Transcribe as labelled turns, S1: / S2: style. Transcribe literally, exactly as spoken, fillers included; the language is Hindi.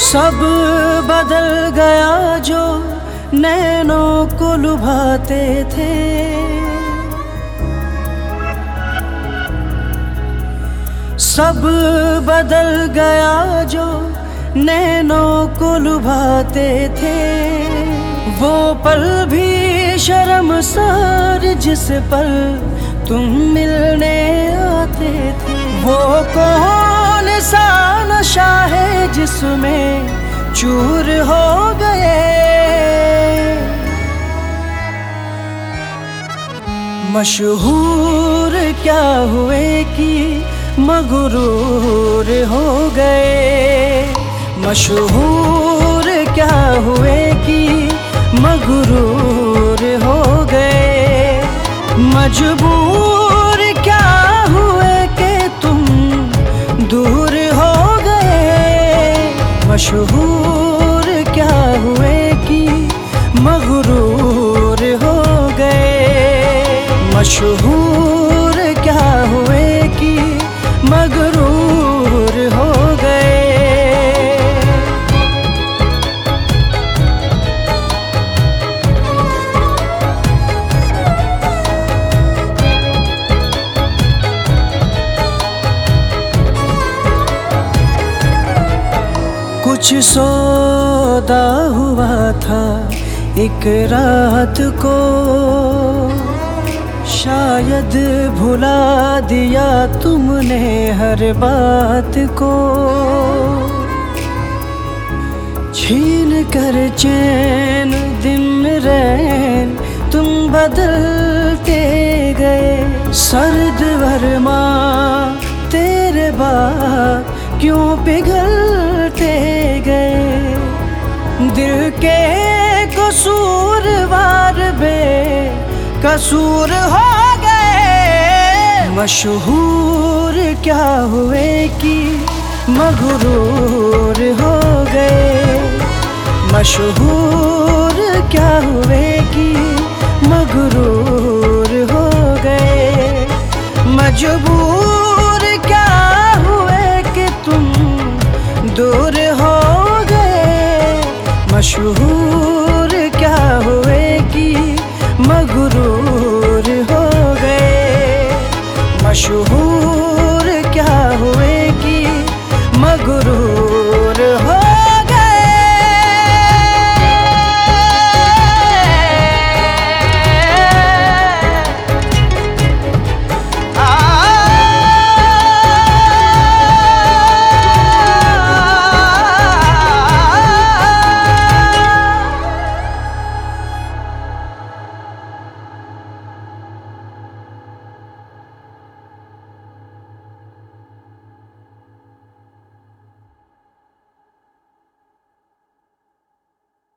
S1: सब बदल गया जो नैनों को लुभाते थे। सब बदल गया जो नैनों को लुभाते थे। वो पल भी शर्मसार जिस पल तुम मिलने आते थे। वो कौन सा नशा है जिसमें चूर हो गए। मशहूर क्या हुए कि मगरूर हो गए। मशहूर क्या हुए कि मगरूर हो गए। मजबूर क्या हुए कि तुम दूर हो गए। मशहूर क्या हुए कि मगरूर हो गए। मशहूर क्या हुए कि मगरूर हो गए। कुछ सौदा हुआ था एक रात को, शायद भुला दिया तुमने हर बात को। छीन कर चैन दिन रैन तुम बदलते गए। सर्द वरमा तेरे बाद क्यों पिघलते गए। दिल के कसूरवार बे कसूर हो गए। मशहूर क्या हुए कि मगरूर हो गए। मशहूर क्या हुए कि मगरूर हो गए। मजबूर क्या हुए कि तुम दूर हो गए। मशहूर क्या हुए कि मगरूर हो गए। मशहूर क्या हुए कि मगरूर